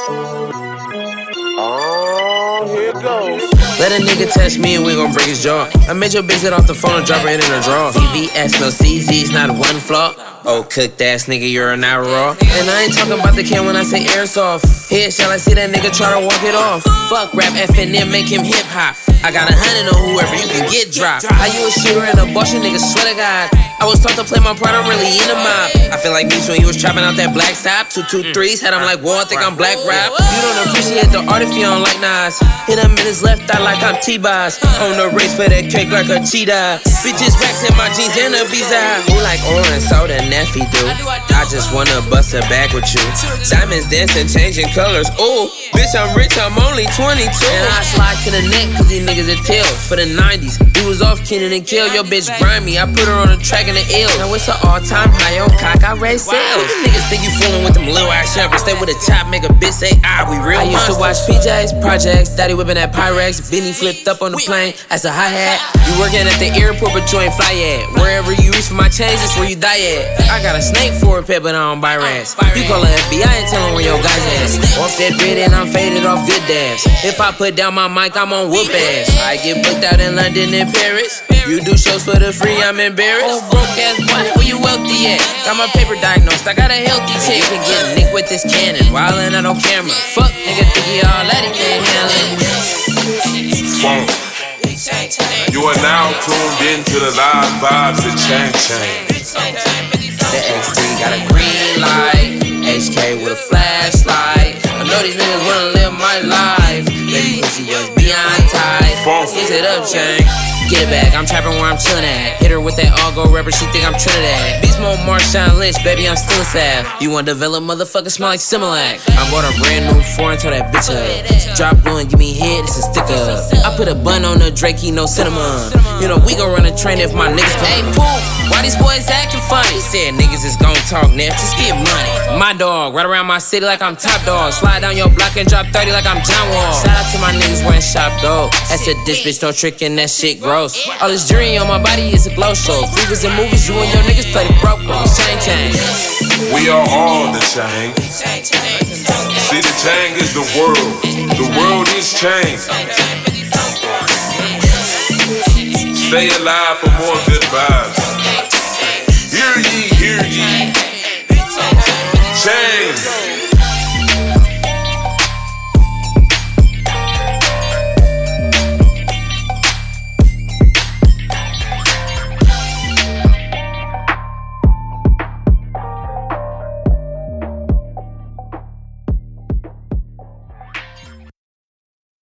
Oh, here it goes. Let a nigga test me and we gon' break his jaw. I made your bitch get off the phone and drop her in her drawer. CVS, no CZ's, not one flaw. Oh, cooked ass nigga, you're an hour raw. And I ain't talking about the can when I say airsoft. Here, shall I see that nigga try to walk it off? Fuck rap, FNM, make him hip hop. I got 100 on whoever, you can get dropped. How you a shooter and a boss, you nigga, swear to God. I was taught to play my part, I'm really in the mob. I feel like Beast when he was chopping out that black top. 223s, had him like, whoa, I think I'm black rap. You don't appreciate the art if you don't like Nas. Hit him in his left eye like I'm T-Boz. On the race for that cake like a cheetah. Bitches racks in my jeans and a visa. He like orange soda, Neffy do. I just wanna bust a bag with you. Diamonds dancing, changing colors. Ooh, bitch, I'm rich, I'm only 22. And I slide to the neck, cause these niggas are tail. For the 90s, we was off Kenan and Kill. Your bitch grimy, I put her on the track in the ill. Now it's an all-time high on cock, I raise sales. Niggas think you fooling with them little ass shepherds. Stay with a chop, make a bitch say, we real. I used to watch PJ's Projects, Daddy whipping that Pyrex. Benny flipped up on the plane, that's a hi-hat. You working at the airport, but you ain't fly yet. Wherever you reach for my change, that's where you die at. I got a snake for a pet, but I don't buy rats. You call the FBI and tell them where your guys at. Off that bed and I'm faded off good dabs. If I put down my mic, I'm on whoop ass. I get booked out in London and Paris. You do shows for the free, I'm embarrassed. Broke ass boy, where you wealthy at? Got my paper diagnosed, I got a healthy chick. You can get nicked with this cannon, wildin' out on camera. Fuck, nigga think he all that, he can't handle it. Funk. You are now tuned into the live vibes of Chang Chang. The X3 got a green light, HK with a flashlight. I know these niggas wanna live my life. Baby pussy was beyond tight. Is it up, Chang? Get it back, I'm trapping where I'm chillin' at. Hit her with that all-go rubber, she think I'm Trinidad. Beast mode Marshawn Lynch, baby, I'm still a sav. You wanna develop, motherfucker, smell like Similac. I bought a brand new foreign, told that bitch up. Drop blue and give me head, it's a stick up. I put a bun on the Drake, he no cinnamon. You know, we gon' run a train if my niggas come. Hey, Pooh, why these boys acting funny? Said niggas is gon' talk, Neff, just get money. My dog, right around my city like I'm top dog. Slide down your block and drop 30 like I'm John Wall. Shout out to my niggas wearing shop gold. That's a diss, bitch, no trickin', that shit gross. All this jewelry on my body is a glow show. Fevers and movies, you and your niggas play the broke ones. Chang Chang. We are all the Chang. See, the Chang is the world. The world is Chang. Stay alive for more good vibes. Hear ye, hear ye. Chang.